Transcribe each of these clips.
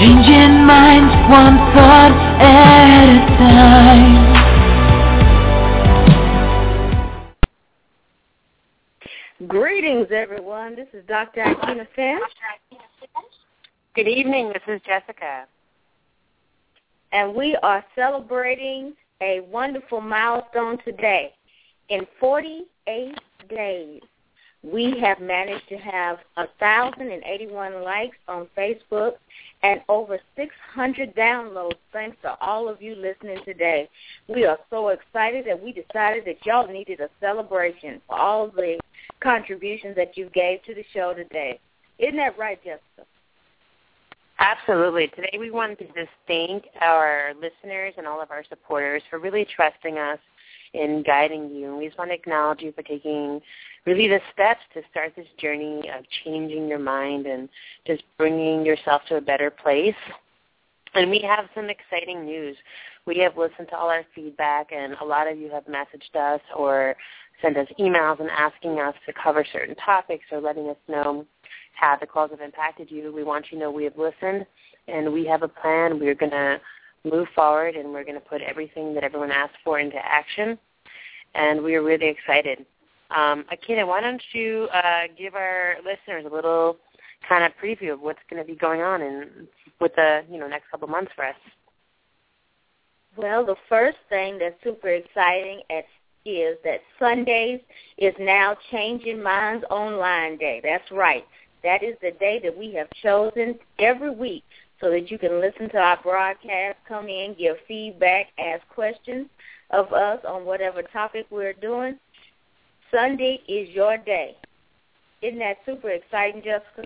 Changing minds one thought at a time. Greetings, everyone. This is Dr. Akina Finch. Good evening. This is Jessica. And we are celebrating a wonderful milestone today. In 48 days, we have managed to have 1,081 likes on Facebook and over 600 downloads thanks to all of you listening today. We are so excited that we decided that y'all needed a celebration for all the contributions that you gave to the show today. Isn't that right, Jessica? Absolutely. Today we wanted to just thank our listeners and all of our supporters for really trusting us in guiding you. And we just want to acknowledge you for taking really the steps to start this journey of changing your mind and just bringing yourself to a better place. And we have some exciting news. We have listened to all our feedback, and a lot of you have messaged us or sent us emails and asking us to cover certain topics or letting us know how the calls have impacted you. We want you to know we have listened, and we have a plan. We're going to move forward, and we're going to put everything that everyone asked for into action, and we are really excited. Akina, why don't you give our listeners a little kind of preview of what's going to be going on with the next couple of months for us? Well, the first thing that's super exciting is that Sundays is now Changing Minds Online Day. That's right. That is the day that we have chosen every week so that you can listen to our broadcast, come in, give feedback, ask questions of us on whatever topic we're doing. Sunday is your day. Isn't that super exciting, Jessica?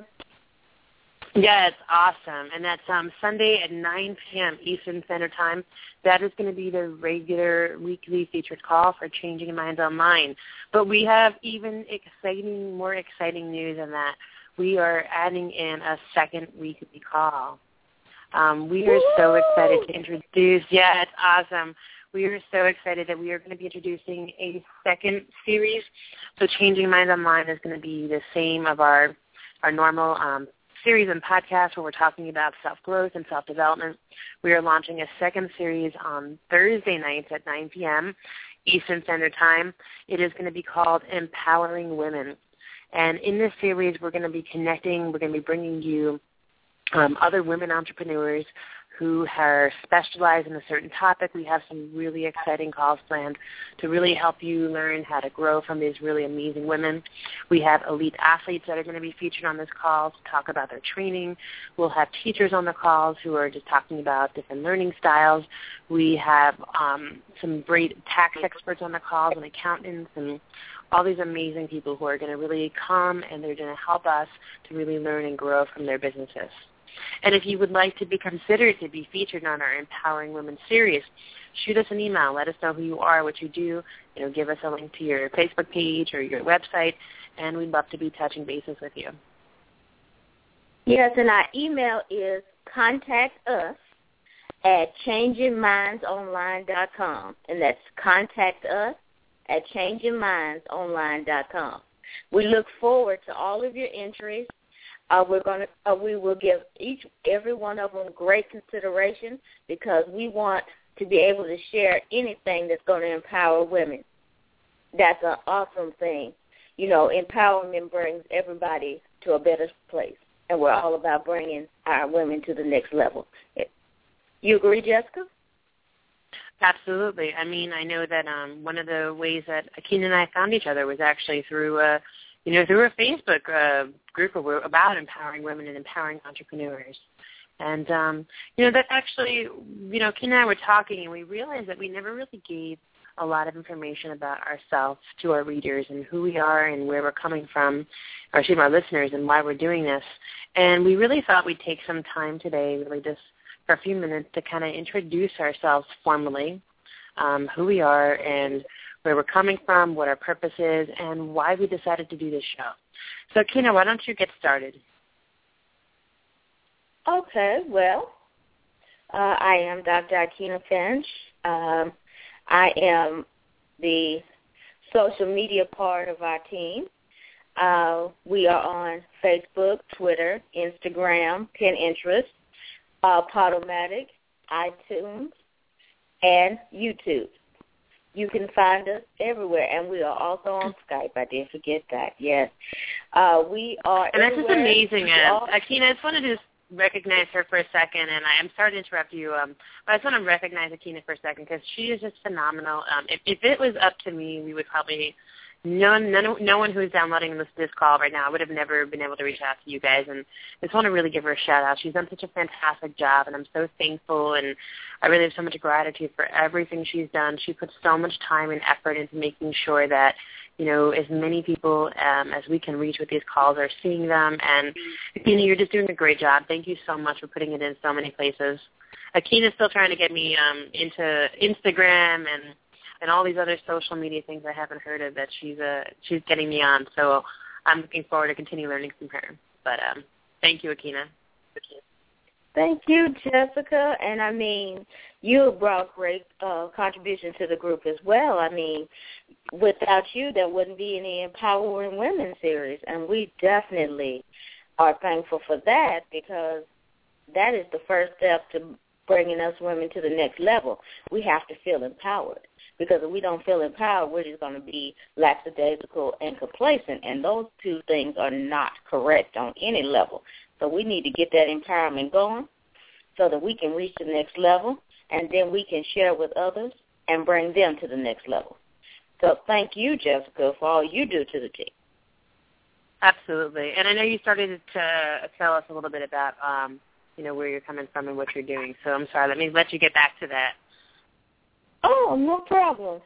Yeah, it's awesome. And that's Sunday at 9 p.m. Eastern Standard Time. That is going to be the regular weekly featured call for Changing Minds Online. But we have even more exciting news than that. We are adding in a second weekly call. We are so excited to introduce. Yeah, it's awesome. We are so excited that we are going to be introducing a second series. So Changing Minds Online is going to be the same of our normal series and podcast where we're talking about self-growth and self-development. We are launching a second series on Thursday nights at 9 p.m. Eastern Standard Time. It is going to be called Empowering Women. And in this series, we're going to be connecting, we're going to be bringing you other women entrepreneurs who are specialized in a certain topic. We have some really exciting calls planned to really help you learn how to grow from these really amazing women. We have elite athletes that are going to be featured on this call to talk about their training. We'll have teachers on the calls who are just talking about different learning styles. We have some great tax experts on the calls and accountants and all these amazing people who are going to really come and they're going to help us to really learn and grow from their businesses. And if you would like to be considered to be featured on our Empowering Women series, shoot us an email. Let us know who you are, what you do. Give us a link to your Facebook page or your website, and we'd love to be touching bases with you. Yes, and our email is contactus@changingmindsonline.com, and that's contactus@changingmindsonline.com. We look forward to all of your entries. We will give every one of them great consideration because we want to be able to share anything that's going to empower women. That's an awesome thing. Empowerment brings everybody to a better place, and we're all about bringing our women to the next level. You agree, Jessica? Absolutely. I mean, I know that one of the ways that Akina and I found each other was actually through a Facebook group about empowering women and empowering entrepreneurs. And, that actually, Akina and I were talking, and we realized that we never really gave a lot of information about ourselves to our readers and who we are and where we're coming from, or excuse me, our listeners, and why we're doing this. And we really thought we'd take some time today, really just for a few minutes, to kind of introduce ourselves formally, who we are and where we're coming from, what our purpose is, and why we decided to do this show. So, Akina, why don't you get started? Okay, well, I am Dr. Akina Finch. I am the social media part of our team. We are on Facebook, Twitter, Instagram, Pinterest. Podomatic, iTunes, and YouTube. You can find us everywhere, and we are also on Skype. I did forget that. Yes, we are. And that's just everywhere. amazing. Akina, I just wanted to recognize her for a second, and I'm sorry to interrupt you, but I just want to recognize Akina for a second because she is just phenomenal. If it was up to me, we would probably no one who's downloading this call right now would have never been able to reach out to you guys, and I just want to really give her a shout-out. She's done such a fantastic job, and I'm so thankful, and I really have so much gratitude for everything she's done. She puts so much time and effort into making sure that, you know, as many people as we can reach with these calls are seeing them, and, you know, you're just doing a great job. Thank you so much for putting it in so many places. Akina's still trying to get me into Instagram and all these other social media things I haven't heard of that she's getting me on. So I'm looking forward to continue learning from her. But thank you, Akina. Thank you, Jessica. And, I mean, you brought great contribution to the group as well. I mean, without you, there wouldn't be any Empowering Women series, and we definitely are thankful for that because that is the first step to bringing us women to the next level. We have to feel empowered. Because if we don't feel empowered, we're just going to be lackadaisical and complacent, and those two things are not correct on any level. So we need to get that empowerment going so that we can reach the next level, and then we can share with others and bring them to the next level. So thank you, Jessica, for all you do to the team. Absolutely. And I know you started to tell us a little bit about, you know, where you're coming from and what you're doing. So I'm sorry. Let me let you get back to that. Oh, no problem.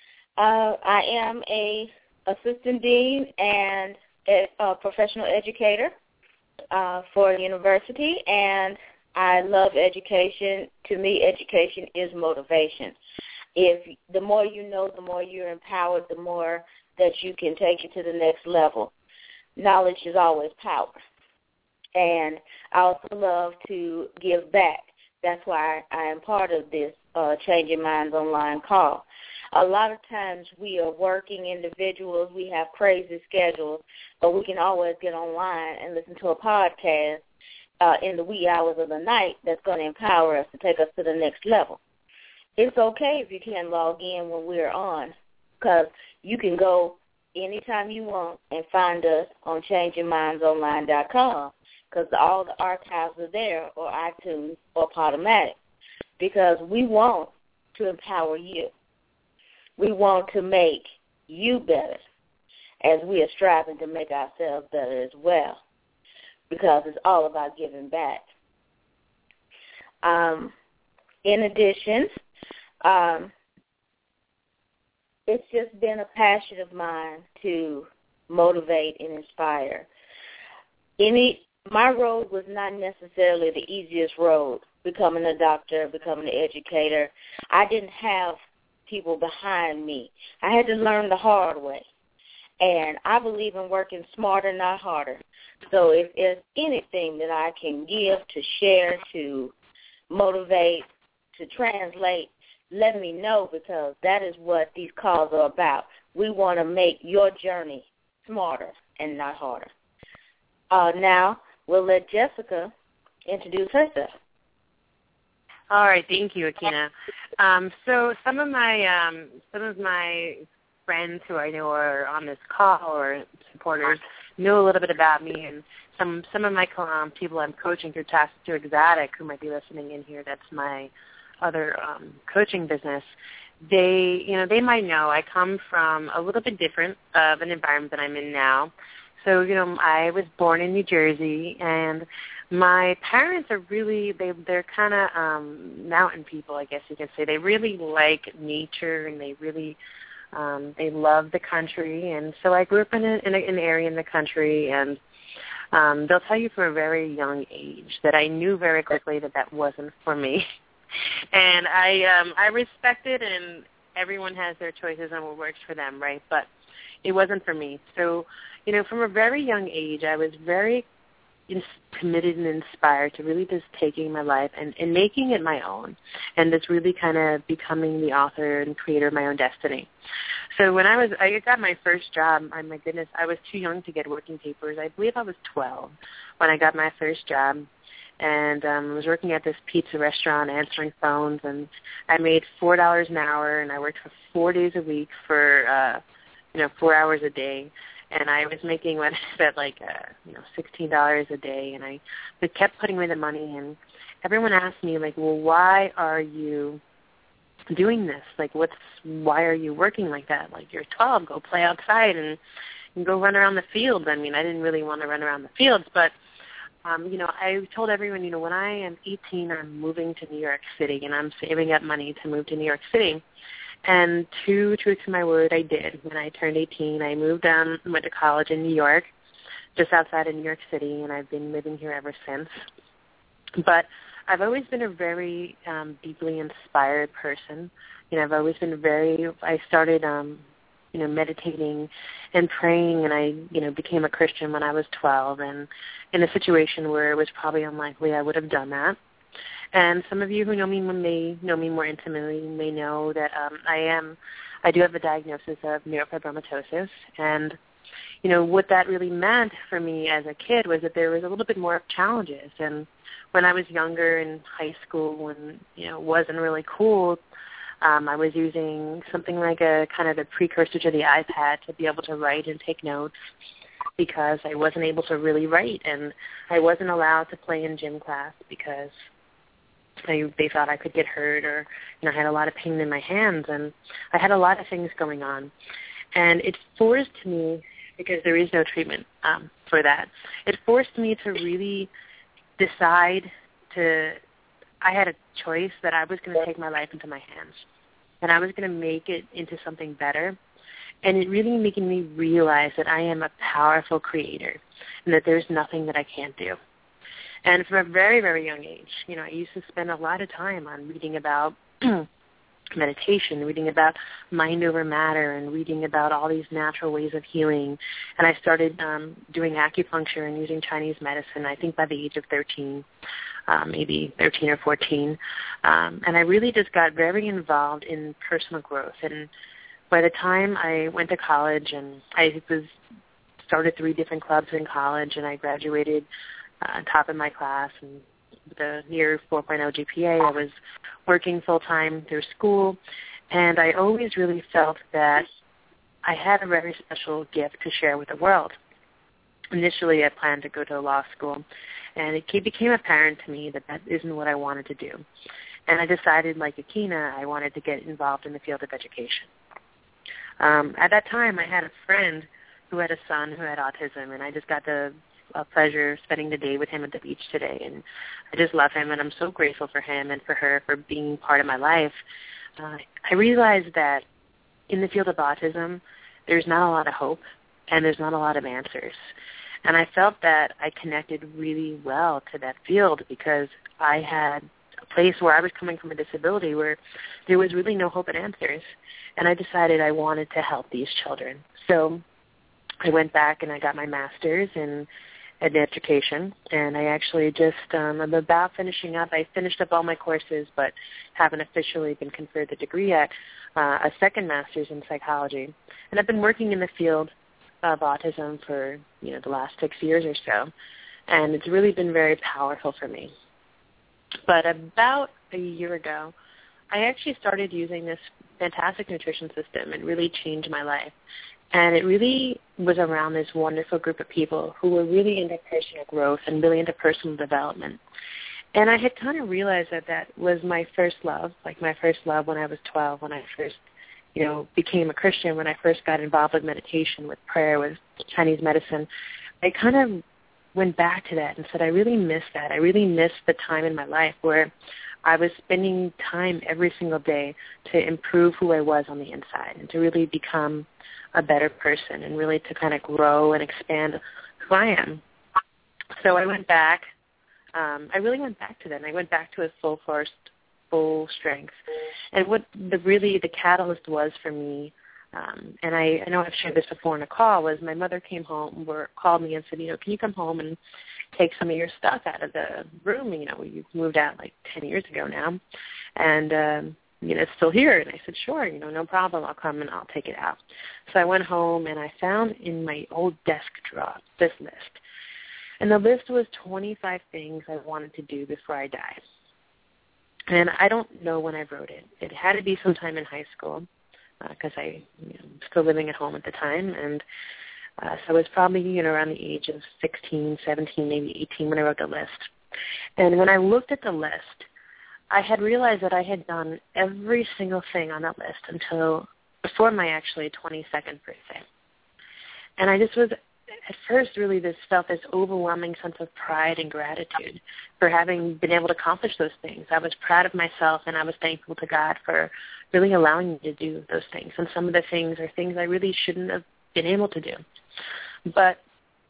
I am a assistant dean and a professional educator for a university, and I love education. To me, education is motivation. If the more you know, the more you're empowered, the more that you can take it to the next level. Knowledge is always power. And I also love to give back. That's why I am part of this Changing Minds online call. A lot of times we are working individuals, we have crazy schedules, but we can always get online and listen to a podcast in the wee hours of the night that's going to empower us to take us to the next level. It's okay if you can't log in when we're on, because you can go anytime you want and find us on changingmindsonline.com, because all the archives are there, or iTunes or Podomatic, because we want to empower you. We want to make you better as we are striving to make ourselves better as well, because it's all about giving back. In addition, it's just been a passion of mine to motivate and inspire. My road was not necessarily the easiest road, becoming a doctor, becoming an educator. I didn't have people behind me. I had to learn the hard way. And I believe in working smarter, not harder. So if there's anything that I can give, to share, to motivate, to translate, let me know, because that is what these calls are about. We want to make your journey smarter and not harder. Now, we'll let Jessica introduce herself. All right, thank you, Akina. So some of my friends who I know are on this call, or supporters, know a little bit about me, and some of my people I'm coaching through Task to Exotic, who might be listening in here. That's my other coaching business. They might know I come from a little bit different of an environment that I'm in now. So, I was born in New Jersey, and my parents are really, they're kind of mountain people, I guess you could say. They really like nature, and they really, they love the country. And so I grew up in an area in the country, and they'll tell you from a very young age that I knew very quickly that wasn't for me. And I respect it, and everyone has their choices and what works for them, right? But it wasn't for me. So, from a very young age, I was very committed and inspired to really just taking my life and making it my own, and just really kind of becoming the author and creator of my own destiny. So when I got my first job, my goodness, I was too young to get working papers. I believe I was 12 when I got my first job. and I was working at this pizza restaurant answering phones, and I made $4 an hour, and I worked for 4 days a week for 4 hours a day. And I was making what I said, like, $16 a day, and I kept putting away the money. And everyone asked me, like, well, why are you doing this? Like, why are you working like that? Like, you're 12, go play outside and go run around the fields. I mean, I didn't really want to run around the fields, but, I told everyone, when I am 18, I'm moving to New York City, and I'm saving up money to move to New York City. And true to my word, I did. When I turned 18, I moved down and went to college in New York, just outside of New York City, and I've been living here ever since. But I've always been a very deeply inspired person. I've always been I started, meditating and praying, and I, became a Christian when I was 12, and in a situation where it was probably unlikely I would have done that. And some of you who know me more intimately may know that I do have a diagnosis of neurofibromatosis. And, what that really meant for me as a kid was that there was a little bit more challenges. And when I was younger in high school, when, it wasn't really cool, I was using something like a kind of a precursor to the iPad to be able to write and take notes, because I wasn't able to really write. And I wasn't allowed to play in gym class because they thought I could get hurt, or I had a lot of pain in my hands, and I had a lot of things going on. And it forced me, because there is no treatment for that, it forced me to really decide I had a choice that I was going to take my life into my hands, and I was going to make it into something better. And it really made me realize that I am a powerful creator, and that there's nothing that I can't do. And from a very, very young age, I used to spend a lot of time on reading about meditation, reading about mind over matter, and reading about all these natural ways of healing. And I started doing acupuncture and using Chinese medicine, I think by the age of 13, maybe 13 or 14. And I really just got very involved in personal growth. And by the time I went to college, and I started 3 different clubs in college, and I graduated top of my class, and with a near 4.0 GPA, I was working full-time through school, and I always really felt that I had a very special gift to share with the world. Initially, I planned to go to law school, and it became apparent to me that isn't what I wanted to do. And I decided, like Akina, I wanted to get involved in the field of education. At that time, I had a friend who had a son who had autism, and I just got a pleasure spending the day with him at the beach today, and I just love him, and I'm so grateful for him and for her for being part of my life. I realized that in the field of autism, there's not a lot of hope, and there's not a lot of answers. And I felt that I connected really well to that field, because I had a place where I was coming from a disability where there was really no hope and answers, and I decided I wanted to help these children. So I went back and I got my master's in education, and I actually I'm about finishing up. I finished up all my courses, but haven't officially been conferred the degree yet, a second master's in psychology. And I've been working in the field of autism for, the last 6 years or so, and it's really been very powerful for me. But about a year ago, I actually started using this fantastic nutrition system. It really changed my life. And it really was around this wonderful group of people who were really into personal growth and really into personal development. And I had kind of realized that was my first love, like my first love when I was 12, when I first, became a Christian, when I first got involved with meditation, with prayer, with Chinese medicine. I kind of went back to that and said, I really miss that. I really miss the time in my life where I was spending time every single day to improve who I was on the inside and to really become a better person and really to kind of grow and expand who I am. So I went back. I really went back to that, and I went back to a full strength. And what the catalyst was for me, and I know I've shared this before in a call, was my mother came home or called me and said, can you come home and take some of your stuff out of the room? You moved out like 10 years ago now, and it's still here. And I said, sure, no problem. I'll come and I'll take it out. So I went home, and I found in my old desk drawer this list. And the list was 25 things I wanted to do before I died. And I don't know when I wrote it. It had to be sometime in high school because I was still living at home at the time. And so I was probably, around the age of 16, 17, maybe 18 when I wrote the list. And when I looked at the list, I had realized that I had done every single thing on that list until before my actually 22nd birthday. And I just was, at first, really felt this overwhelming sense of pride and gratitude for having been able to accomplish those things. I was proud of myself, and I was thankful to God for really allowing me to do those things. And some of the things are things I really shouldn't have been able to do. But,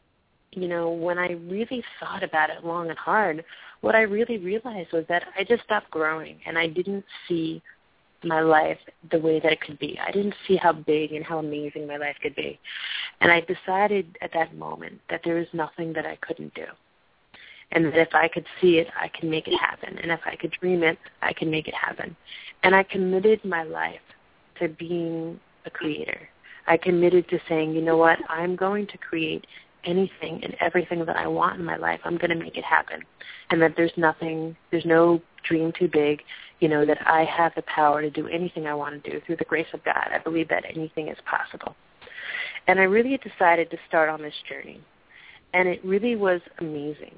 when I really thought about it long and hard, what I really realized was that I just stopped growing, and I didn't see my life the way that it could be. I didn't see how big and how amazing my life could be. And I decided at that moment that there was nothing that I couldn't do. And that if I could see it, I could make it happen. And if I could dream it, I could make it happen. And I committed my life to being a creator. I committed to saying, you know what, I'm going to create anything and everything that I want in my life. I'm going to make it happen. And that there's no dream too big, that I have the power to do anything I want to do through the grace of God. I believe that anything is possible. And I really decided to start on this journey. And it really was amazing.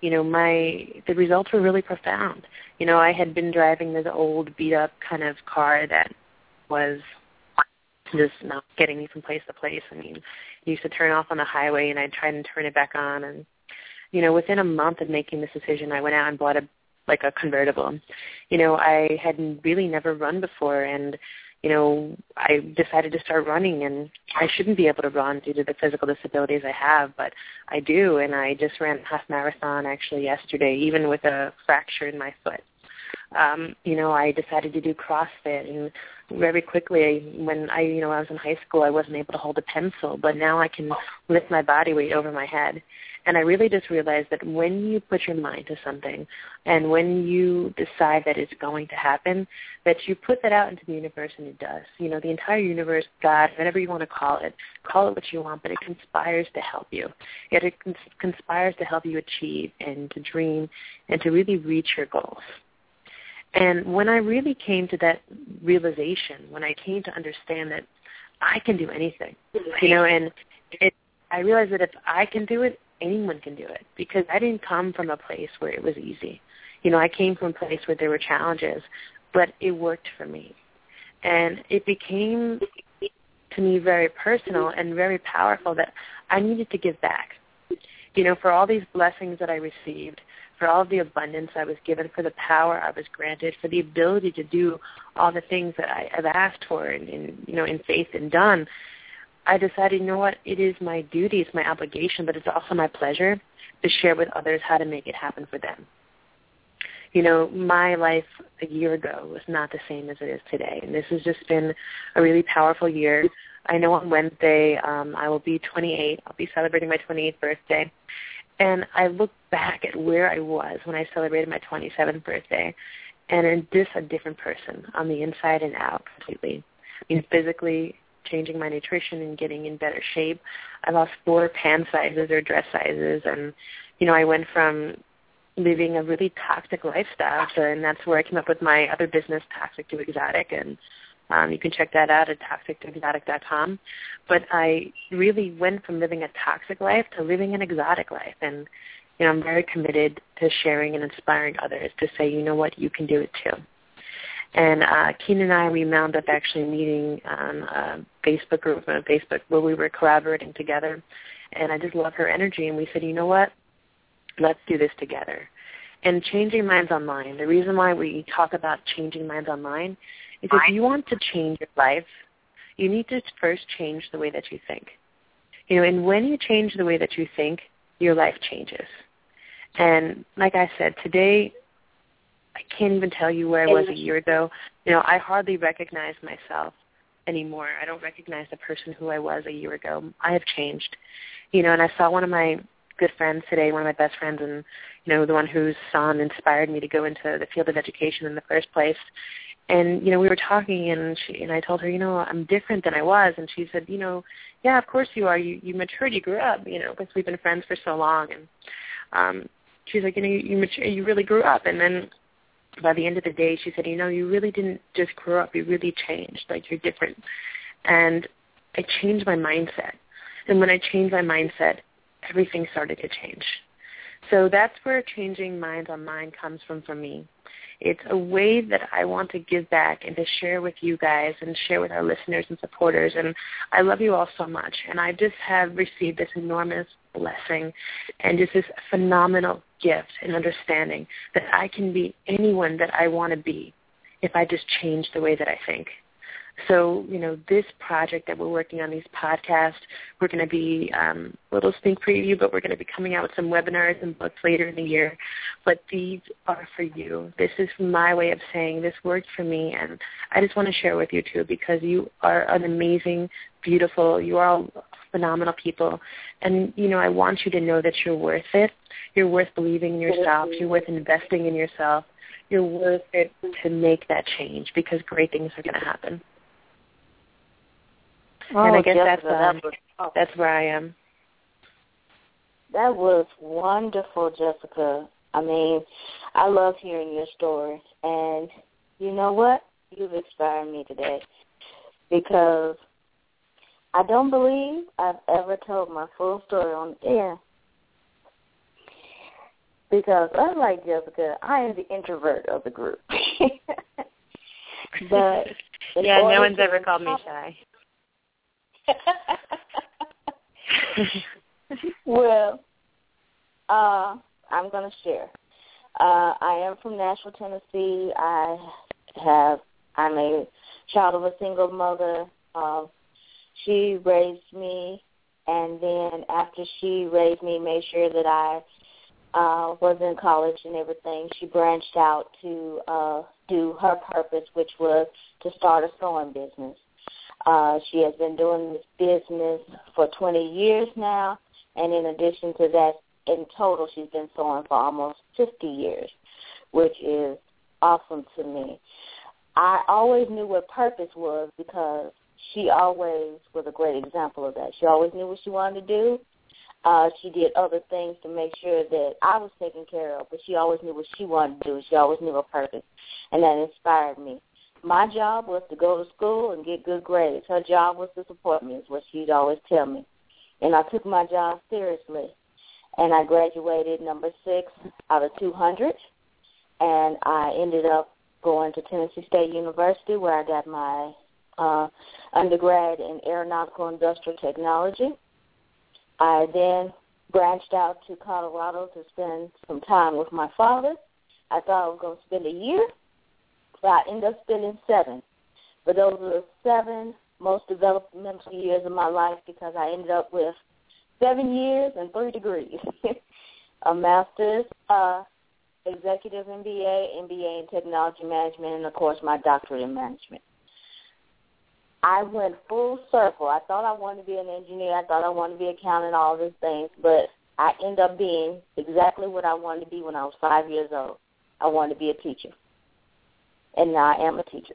The results were really profound. I had been driving this old beat-up kind of car that was just not getting me from place to place. I mean, I used to turn off on the highway, and I'd try and turn it back on. And, within a month of making this decision, I went out and bought a convertible. I had really never run before, and, I decided to start running, and I shouldn't be able to run due to the physical disabilities I have, but I do, and I just ran a half marathon actually yesterday, even with a fracture in my foot. I decided to do CrossFit, and very quickly, when I was in high school, I wasn't able to hold a pencil, but now I can lift my body weight over my head. And I really just realized that when you put your mind to something and when you decide that it's going to happen, that you put that out into the universe and it does. The entire universe, God, whatever you want to call it what you want, but it conspires to help you. It conspires to help you achieve and to dream and to really reach your goals. And when I really came to that realization, when I came to understand that I can do anything, I realized that if I can do it, anyone can do it, because I didn't come from a place where it was easy. I came from a place where there were challenges, but it worked for me. And it became, to me, very personal and very powerful that I needed to give back. For all these blessings that I received, for all of the abundance I was given, for the power I was granted, for the ability to do all the things that I have asked for and in faith and done, I decided, it is my duty, it's my obligation, but it's also my pleasure to share with others how to make it happen for them. My life a year ago was not the same as it is today, and this has just been a really powerful year. I know on Wednesday I will be 28. I'll be celebrating my 28th birthday, and I look back at where I was when I celebrated my 27th birthday, and I'm just a different person on the inside and out completely. Physically, changing my nutrition and getting in better shape. I lost 4 pant sizes or dress sizes, and, I went from living a really toxic lifestyle, and that's where I came up with my other business, Toxic to Exotic, and you can check that out at toxictoexotic.com. But I really went from living a toxic life to living an exotic life, and, I'm very committed to sharing and inspiring others to say, you can do it too. And Keenan and I, we wound up actually meeting on a Facebook group on Facebook where we were collaborating together. And I just love her energy. And we said, let's do this together. And changing minds online, the reason why we talk about changing minds online is if you want to change your life, you need to first change the way that you think. And when you change the way that you think, your life changes. And like I said, today, I can't even tell you where I was a year ago. I hardly recognize myself anymore. I don't recognize the person who I was a year ago. I have changed. And I saw one of my good friends today, one of my best friends, and, the one whose son inspired me to go into the field of education in the first place. And, we were talking, and I told her, I'm different than I was. And she said, yeah, of course you are. You matured, you grew up, because we've been friends for so long. And she's like, you really grew up. And then by the end of the day, she said, you really didn't just grow up. You really changed. Like, you're different. And I changed my mindset. And when I changed my mindset, everything started to change. So that's where changing minds on mind comes from for me. It's a way that I want to give back and to share with you guys and share with our listeners and supporters. And I love you all so much. And I just have received this enormous blessing and just this phenomenal gift and understanding that I can be anyone that I want to be if I just change the way that I think. So, this project that we're working on, these podcasts, we're going to be a little sneak preview, but we're going to be coming out with some webinars and books later in the year. But these are for you. This is my way of saying this worked for me, and I just want to share with you, too, because you are an amazing, beautiful, you are all phenomenal people. And, I want you to know that you're worth it. You're worth believing in yourself. You're worth investing in yourself. You're worth it to make that change because great things are going to happen. And I guess Jessica, that's where I am. That was wonderful, Jessica. I mean, I love hearing your story. And you know what? You've inspired me today because I don't believe I've ever told my full story on the air. Because unlike Jessica, I am the introvert of the group. But yeah, no one's ever called me shy. Well, I'm going to share. I am from Nashville, Tennessee. I'm a child of a single mother. She raised me, and then after she raised me, made sure that I was in college and everything, she branched out to do her purpose, which was to start a sewing business. She has been doing this business for 20 years now, and in addition to that, in total, she's been sewing for almost 50 years, which is awesome to me. I always knew what purpose was because she always was a great example of that. She always knew what she wanted to do. She did other things to make sure that I was taken care of, but she always knew what she wanted to do. She always knew her purpose, and that inspired me. My job was to go to school and get good grades. Her job was to support me, is what she'd always tell me. And I took my job seriously. And I graduated number 6 out of 200. And I ended up going to Tennessee State University where I got my undergrad in aeronautical industrial technology. I then branched out to Colorado to spend some time with my father. I thought I was going to spend a year. But I ended up spending 7. But those were the 7 most developmental years of my life because I ended up with 7 years and 3 degrees. A master's, executive MBA, MBA in technology management, and, of course, my doctorate in management. I went full circle. I thought I wanted to be an engineer. I thought I wanted to be an accountant, all these things. But I ended up being exactly what I wanted to be when I was 5 years old. I wanted to be a teacher. And now I am a teacher.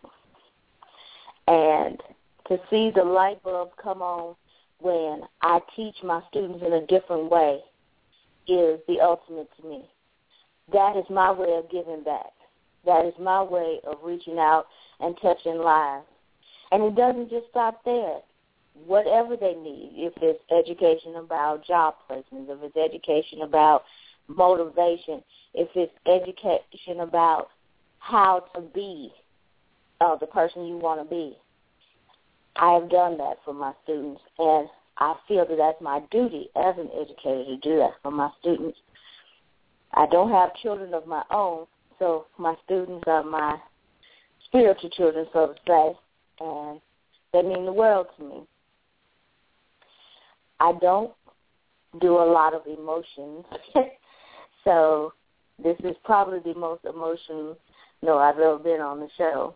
And to see the light bulb come on when I teach my students in a different way is the ultimate to me. That is my way of giving back. That is my way of reaching out and touching lives. And it doesn't just stop there. Whatever they need, if it's education about job placements, if it's education about motivation, if it's education about how to be the person you want to be. I have done that for my students, and I feel that that's my duty as an educator to do that for my students. I don't have children of my own, so my students are my spiritual children, so to say, and they mean the world to me. I don't do a lot of emotions, so this is probably the most emotional I've ever been on the show.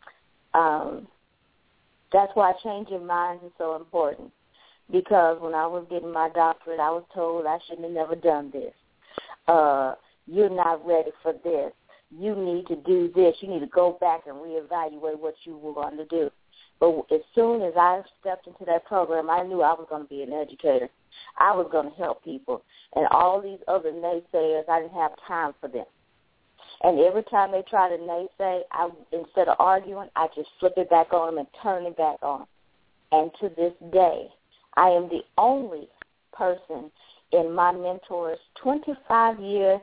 That's why changing minds is so important, because when I was getting my doctorate, I was told I shouldn't have never done this. You're not ready for this. You need to do this. You need to go back and reevaluate what you were going to do. But as soon as I stepped into that program, I knew I was going to be an educator. I was going to help people. And all these other naysayers, I didn't have time for them. And every time they try to naysay, instead of arguing, I just flip it back on them and turn it back on. And to this day, I am the only person in my mentor's 25-year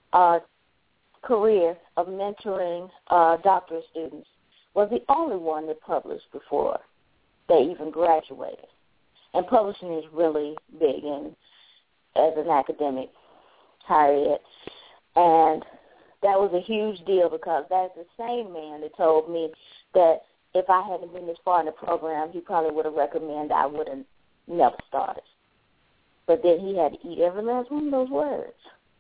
career of mentoring doctorate students, was the only one that published before they even graduated. And publishing is really big as an academic higher ed. And that was a huge deal because that's the same man that told me that if I hadn't been this far in the program, he probably would have recommended I would have never started. But then he had to eat every last one of those words.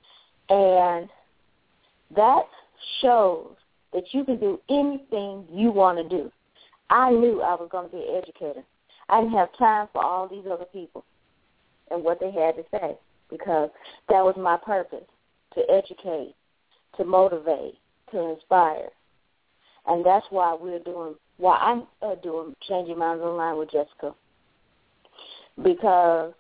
And that shows that you can do anything you want to do. I knew I was going to be an educator. I didn't have time for all these other people and what they had to say because that was my purpose, to educate, to motivate, to inspire. And that's why I'm doing Changing Minds Online with Jessica, because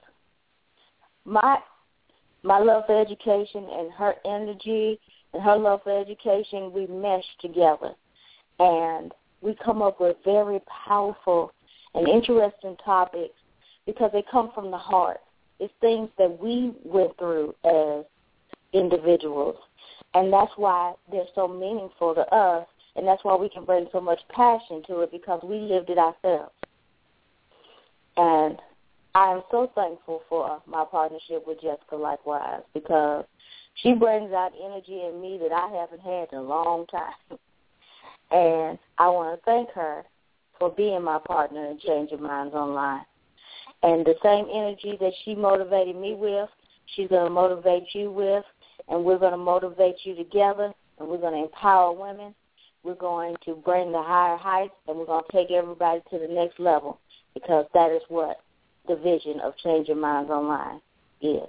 my love for education and her energy and her love for education, we mesh together. And we come up with very powerful and interesting topics because they come from the heart. It's things that we went through as individuals. And that's why they're so meaningful to us, and that's why we can bring so much passion to it because we lived it ourselves. And I am so thankful for my partnership with Jessica likewise because she brings out energy in me that I haven't had in a long time. And I want to thank her for being my partner in Changing Minds Online. And the same energy that she motivated me with, she's going to motivate you with, and we're going to motivate you together, and we're going to empower women. We're going to bring the higher heights, and we're going to take everybody to the next level because that is what the vision of Changing Minds Online is.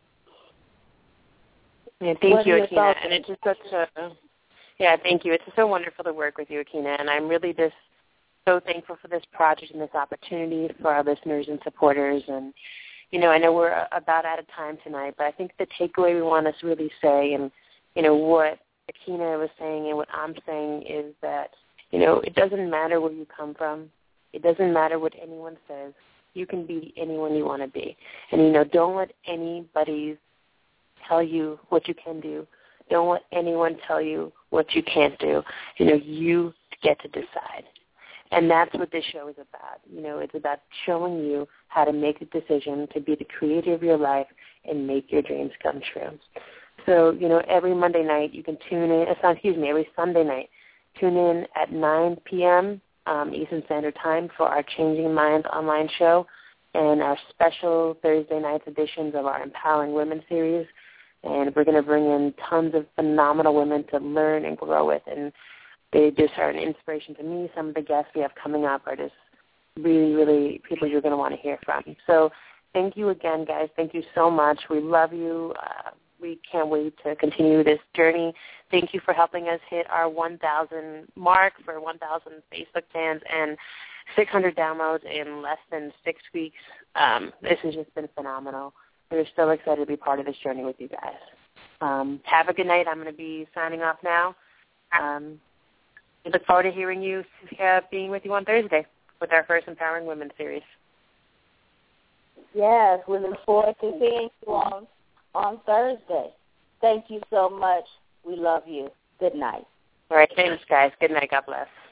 Yeah, thank you, Akina. And it's just thank you. It's just so wonderful to work with you, Akina, and I'm really just so thankful for this project and this opportunity for our listeners and supporters. And, I know we're about out of time tonight, but I think the takeaway we want to really say and, what Akina was saying and what I'm saying is that, it doesn't matter where you come from. It doesn't matter what anyone says. You can be anyone you want to be. And, don't let anybody tell you what you can do. Don't let anyone tell you what you can't do. You get to decide. And that's what this show is about. It's about showing you how to make a decision to be the creator of your life and make your dreams come true. So, every Monday night you can tune in, every Sunday night, tune in at 9 p.m. Eastern Standard Time for our Changing Minds online show and our special Thursday night editions of our Empowering Women series. And we're going to bring in tons of phenomenal women to learn and grow with. And they just are an inspiration to me. Some of the guests we have coming up are just really, really people you're going to want to hear from. So thank you again, guys. Thank you so much. We love you. We can't wait to continue this journey. Thank you for helping us hit our 1,000 mark for 1,000 Facebook fans and 600 downloads in less than 6 weeks. This has just been phenomenal. We're still excited to be part of this journey with you guys. Have a good night. I'm going to be signing off now. We look forward to hearing you, being with you on Thursday with our first Empowering Women series. Yes, we look forward to seeing you on Thursday. Thank you so much. We love you. Good night. All right. Thanks, guys. Good night. God bless.